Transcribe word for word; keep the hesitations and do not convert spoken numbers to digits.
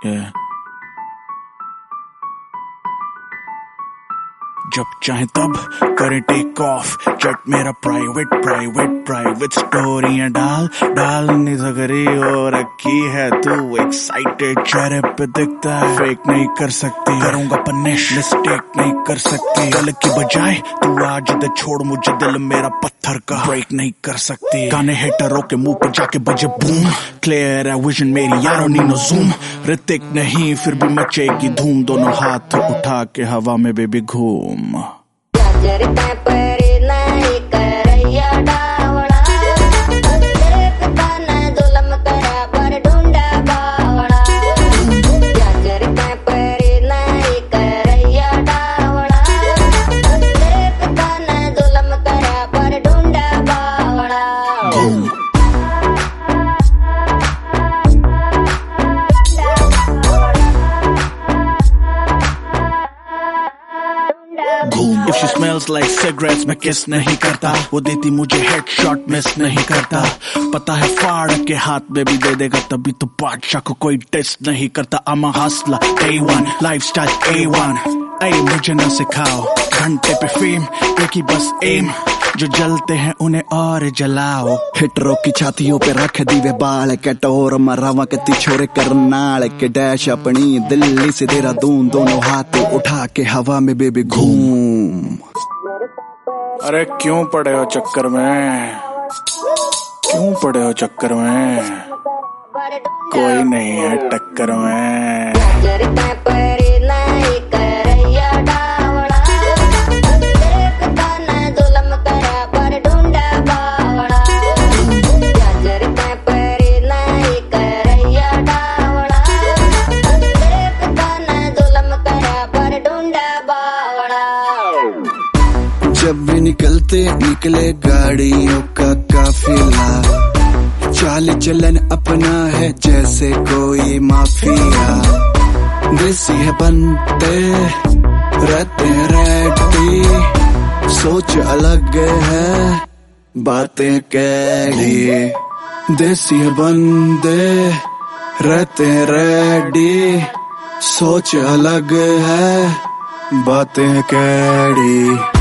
Yeah. जब चाहे तब करें टेक ऑफ, जट मेरा प्राइवेट प्राइवेट प्राइवेट स्टोरियां डाल डालने सगरी हो रखी है तू एक्साइटेड चेहरे पे दिखता है, फेक नहीं कर सकती, करूंगा पनिश मिस्टेक नहीं कर सकती, गल की बजाय तू आज दे छोड़ मुझे, दिल मेरा पत्थर का ब्रेक नहीं कर सकती, गाने हेटरों के मुंह पे जाके बजे बूम, क्लियर है विजन मेरी यारों नीनो जूम, ऋतिक नहीं फिर भी मचेगी धूम, दोनों हाथ उठा के हवा में बेबी घूम। If she smells like cigarettes मैं किस नहीं करता, वो देती मुझे हेडशॉट मिस नहीं करता, पता है फाड़ के हाथ में भी दे देगा, तभी तो बादशाह को कोई टेस्ट नहीं करता। I'm a hustler, day one, lifestyle A one, ऐ मुझे ना सिखाओ, घंटे पे फेम एक ही बस एम, जो जलते हैं उन्हें और जलाओ, हिटरों की छातियों पे रख दीवे बाल के टोर मरावा के तिछोरे करनाल के डैश अपनी दिल्ली से देहरादून, दोनों हाथ उठा के हवा में बेबी घूम। अरे क्यों पड़े हो चक्कर में, क्यों पड़े हो चक्कर में, कोई नहीं है टक्कर में। जब भी निकलते निकले गाड़ियों का काफिला, चाल चलन अपना है जैसे कोई माफिया, देसी है बनते रहते हैं रेडी, सोच अलग है बातें कैडी, देसी है बंदे रहते हैं रेडी, सोच अलग है बातें कैडी।